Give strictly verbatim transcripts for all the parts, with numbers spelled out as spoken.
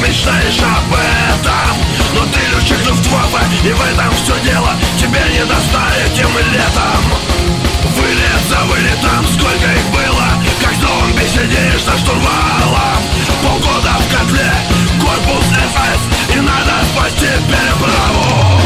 мечтаешь об этом. Но ты летчик Люфтваффе, и в этом все дело. Тебе не достать этим летом. Вылет за вылетом, сколько их было. Как зомби сидишь за штурвалом. Полгода в котле, корпус эс эс, и надо спасти переправу.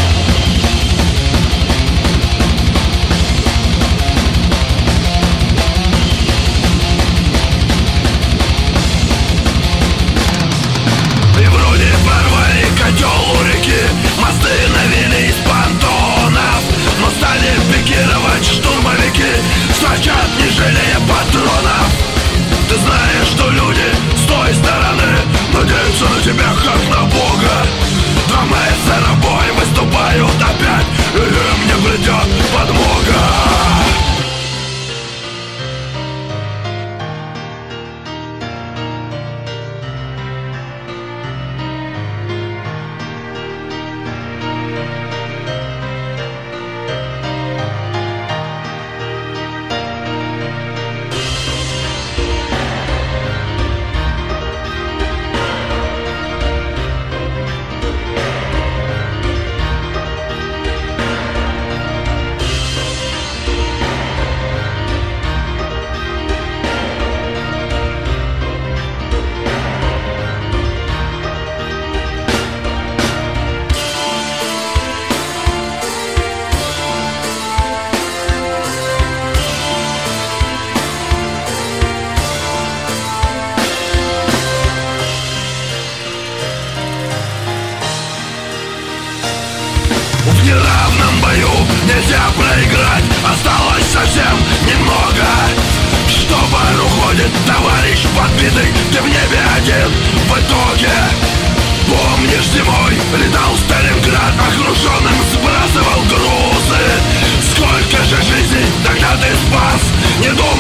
И вроде порвали котел у реки, мосты навели из понтонов, но стали пикировать штурмовики, строчат не жалея патронов. Ты знаешь, что люди с той стороны надеются на тебя как на Бога. Два мессера бой выступают опять, и им не придет подмога. В неравном бою нельзя проиграть, осталось совсем немного. Штопор уходит, товарищ подбитый, ты в небе один в итоге. Помнишь, зимой летал в Сталинград, окруженным сбрасывал грузы. Сколько же жизней тогда ты спас, не думай.